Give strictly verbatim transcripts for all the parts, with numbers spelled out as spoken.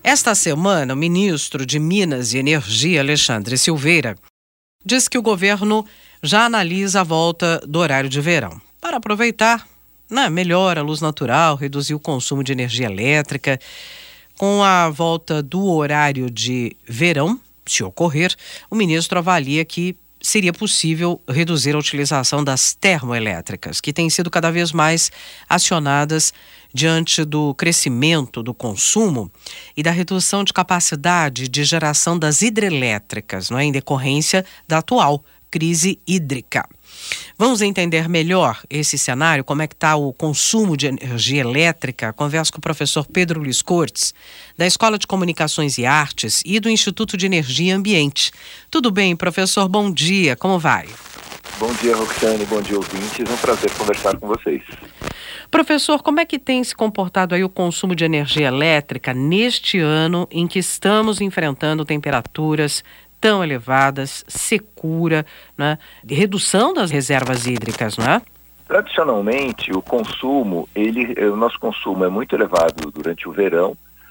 Esta semana, o ministro de Minas e Energia, Alexandre Silveira, disse que o governo já analisa a volta do horário de verão para aproveitar né, melhor a luz natural, reduzir o consumo de energia elétrica. Com a volta do horário de verão, se ocorrer, o ministro avalia que seria possível reduzir a utilização das termoelétricas, que têm sido cada vez mais acionadas diante do crescimento do consumo e da redução de capacidade de geração das hidrelétricas, não é, em decorrência da atual crise hídrica. Vamos entender melhor esse cenário, como é que está o consumo de energia elétrica. Converso com o professor Pedro Luiz Cortes, da Escola de Comunicações e Artes e do Instituto de Energia e Ambiente. Tudo bem, professor? Bom dia, como vai? Bom dia, Roxane, bom dia, ouvintes. É um prazer conversar com vocês. Professor, como é que tem se comportado aí o consumo de energia elétrica neste ano em que estamos enfrentando temperaturas tão elevadas, secura, né? Redução das reservas hídricas, não é? Tradicionalmente, o consumo, ele, o nosso consumo é muito elevado durante o verão,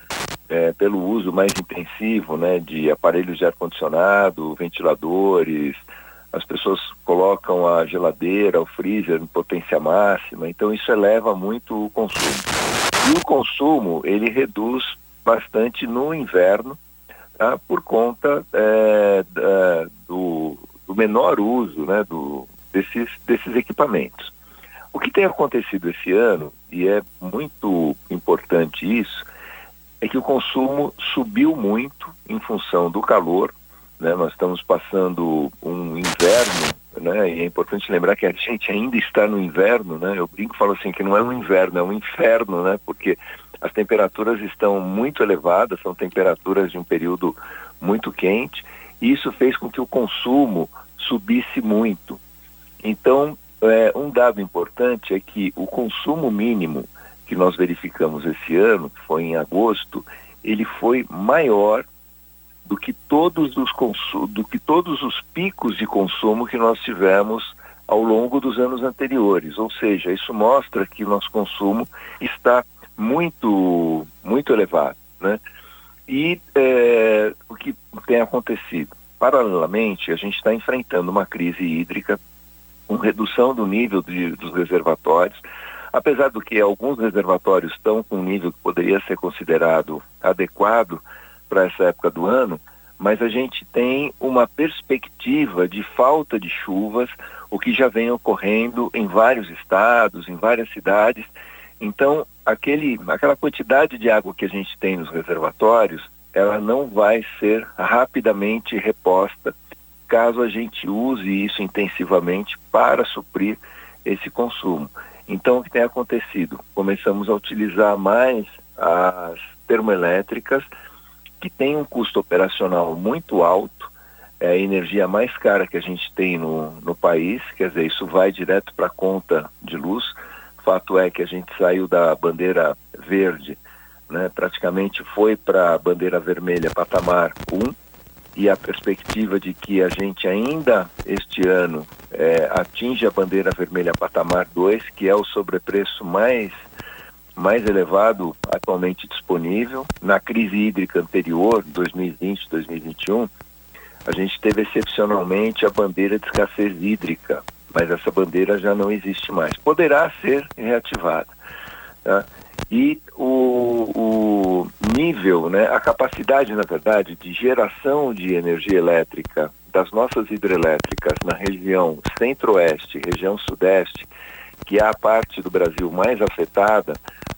é, pelo uso mais intensivo, né, de aparelhos de ar-condicionado, ventiladores, as pessoas colocam a geladeira, o freezer em potência máxima, então isso eleva muito o consumo. E o consumo, ele reduz bastante no inverno, tá, por conta é, da, do, do menor uso, né, do, desses, desses equipamentos. O que tem acontecido esse ano, e é muito importante isso, é que o consumo subiu muito em função do calor, né? Nós estamos passando um inverno, né? E é importante lembrar que a gente ainda está no inverno, né? Eu brinco e falo assim que não é um inverno, é um inferno, né? Porque as temperaturas estão muito elevadas, são temperaturas de um período muito quente, e isso fez com que o consumo subisse muito. Então, é, um dado importante é que o consumo mínimo que nós verificamos esse ano, que foi em agosto, ele foi maior do que todos os consu- do que todos os picos de consumo que nós tivemos ao longo dos anos anteriores. Ou seja, isso mostra que o nosso consumo está muito, muito elevado, né? E é, o que tem acontecido? Paralelamente, a gente está enfrentando uma crise hídrica com redução do nível de, dos reservatórios, apesar do que alguns reservatórios estão com um nível que poderia ser considerado adequado para essa época do ano, mas a gente tem uma perspectiva de falta de chuvas, o que já vem ocorrendo em vários estados, em várias cidades. Então, aquele, aquela quantidade de água que a gente tem nos reservatórios, ela não vai ser rapidamente reposta, caso a gente use isso intensivamente para suprir esse consumo. Então, o que tem acontecido? Começamos a utilizar mais as termoelétricas, que tem um custo operacional muito alto, é a energia mais cara que a gente tem no, no país, quer dizer, isso vai direto para a conta de luz. Fato é que a gente saiu da bandeira verde, né, praticamente foi para a bandeira vermelha patamar um, e a perspectiva de que a gente ainda este ano é, atinge a bandeira vermelha patamar dois, que é o sobrepreço mais mais elevado atualmente disponível. Na crise hídrica anterior, dois mil e vinte, dois mil e vinte e um, a gente teve excepcionalmente a bandeira de escassez hídrica, mas essa bandeira já não existe mais. Poderá ser reativada, tá? E o, o nível, né, a capacidade, na verdade, de geração de energia elétrica das nossas hidrelétricas na região centro-oeste, região sudeste, que é a parte do Brasil mais afetada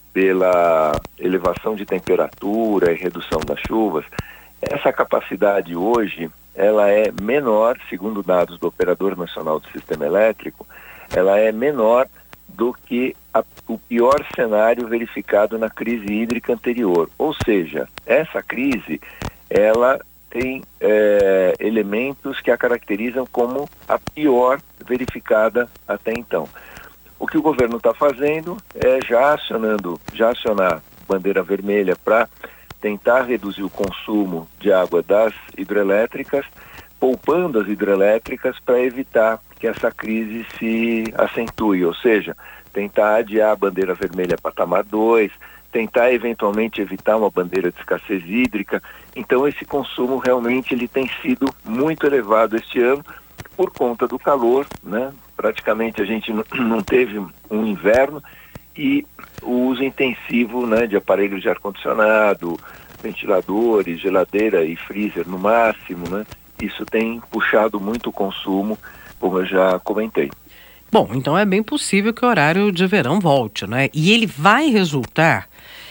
pela elevação de temperatura e redução das chuvas, essa capacidade hoje, ela é menor, segundo dados do Operador Nacional do Sistema Elétrico, ela é menor do que a, o pior cenário verificado na crise hídrica anterior. Ou seja, essa crise, ela tem é, elementos que a caracterizam como a pior verificada até então. O que o governo está fazendo é já acionando, já acionar bandeira vermelha para tentar reduzir o consumo de água das hidrelétricas, poupando as hidrelétricas para evitar que essa crise se acentue, ou seja, tentar adiar a bandeira vermelha patamar dois, tentar eventualmente evitar uma bandeira de escassez hídrica. Então esse consumo realmente ele tem sido muito elevado este ano por conta do calor, né? Praticamente a gente não teve um inverno e o uso intensivo, né, de aparelhos de ar-condicionado, ventiladores, geladeira e freezer no máximo, né? Isso tem puxado muito o consumo, como eu já comentei. Bom, então é bem possível que o horário de verão volte, né? E ele vai resultar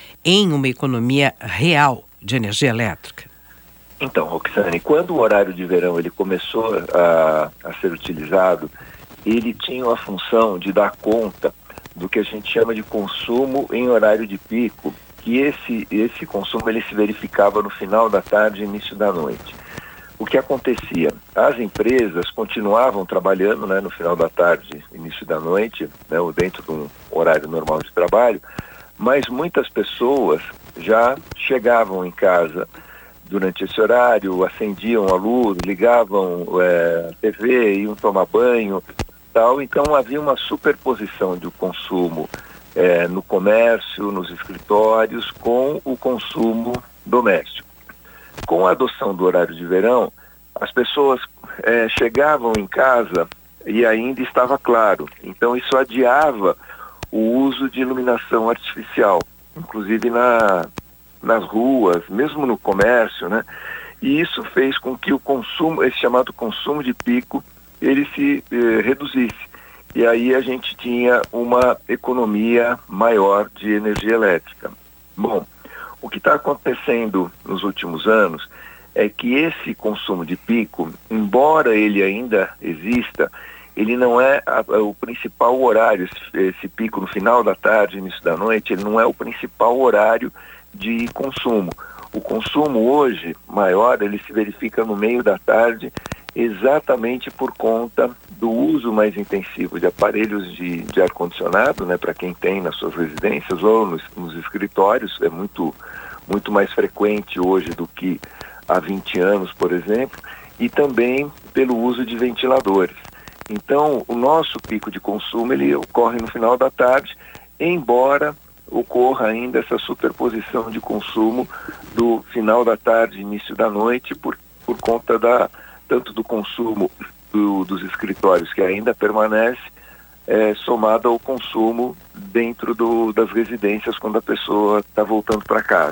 em uma economia real de energia elétrica? Então, Roxane, quando o horário de verão ele começou a, a ser utilizado, ele tinha a função de dar conta do que a gente chama de consumo em horário de pico, que esse, esse consumo ele se verificava no final da tarde e início da noite. O que acontecia? As empresas continuavam trabalhando, né, no final da tarde, início da noite, né, ou dentro de um horário normal de trabalho, mas muitas pessoas já chegavam em casa durante esse horário, acendiam a luz, ligavam é, a T V, iam tomar banho, tal. Então havia uma superposição do consumo é, no comércio, nos escritórios, com o consumo doméstico. Com a adoção do horário de verão, as pessoas é, chegavam em casa e ainda estava claro. Então isso adiava o uso de iluminação artificial, inclusive na, nas ruas, mesmo no comércio, né? E isso fez com que o consumo, esse chamado consumo de pico, ele se eh, reduzisse. E aí a gente tinha uma economia maior de energia elétrica. Bom, o que está acontecendo nos últimos anos é que esse consumo de pico, embora ele ainda exista, ele não é a, a, o principal horário, esse, esse pico no final da tarde, início da noite, ele não é o principal horário de consumo. O consumo hoje, maior, ele se verifica no meio da tarde, exatamente por conta do uso mais intensivo de aparelhos de, de ar-condicionado, né, para quem tem nas suas residências ou nos, nos escritórios. É muito, muito mais frequente hoje do que há vinte anos, por exemplo, e também pelo uso de ventiladores. Então, o nosso pico de consumo ele ocorre no final da tarde, embora ocorra ainda essa superposição de consumo do final da tarde, início da noite, por, por conta da, tanto do consumo do, dos escritórios, que ainda permanece, é, somado ao consumo dentro do, das residências, quando a pessoa está voltando para casa.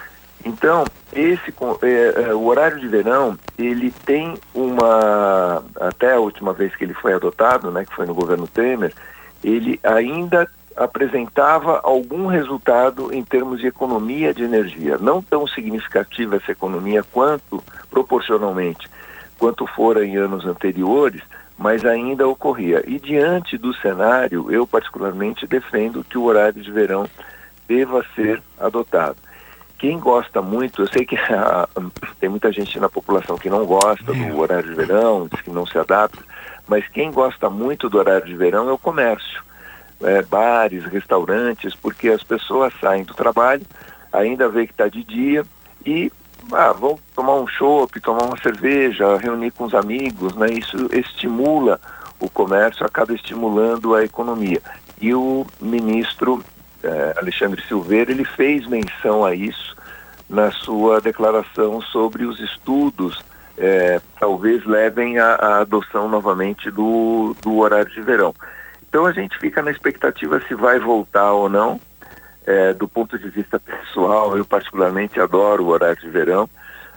Então, esse, é, é, o horário de verão, ele tem uma, até a última vez que ele foi adotado, né, que foi no governo Temer, ele ainda apresentava algum resultado em termos de economia de energia. Não tão significativa essa economia quanto, proporcionalmente, quanto fora em anos anteriores, mas ainda ocorria. E diante do cenário, eu particularmente defendo que o horário de verão deva ser adotado. Quem gosta muito, eu sei que a, tem muita gente na população que não gosta do horário de verão, diz que não se adapta, mas quem gosta muito do horário de verão é o comércio. É, bares, restaurantes, porque as pessoas saem do trabalho, ainda vê que está de dia e ah, vão tomar um chopp, tomar uma cerveja, reunir com os amigos, né? Isso estimula o comércio, acaba estimulando a economia. E o ministro eh, Alexandre Silveira, ele fez menção a isso na sua declaração sobre os estudos, eh, talvez levem à, à adoção novamente do, do horário de verão. Então a gente fica na expectativa se vai voltar ou não. É, do ponto de vista pessoal, eu particularmente adoro o horário de verão,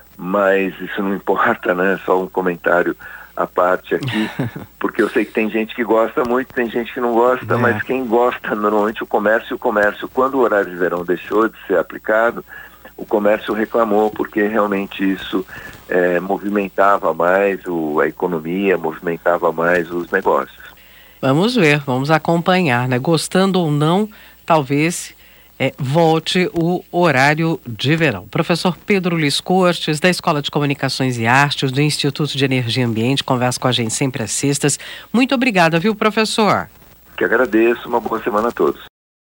mas isso não importa, né? Só um comentário à parte aqui, porque eu sei que tem gente que gosta muito, tem gente que não gosta, é. Mas quem gosta, normalmente o comércio, o comércio, quando o horário de verão deixou de ser aplicado, o comércio reclamou, porque realmente isso é, movimentava mais o, a economia, movimentava mais os negócios. Vamos ver, vamos acompanhar, né? Gostando ou não, talvez é, volte o horário de verão. Professor Pedro Luiz Cortes, da Escola de Comunicações e Artes, do Instituto de Energia e Ambiente, conversa com a gente sempre às sextas. Muito obrigada, viu, professor? Que agradeço, uma boa semana a todos.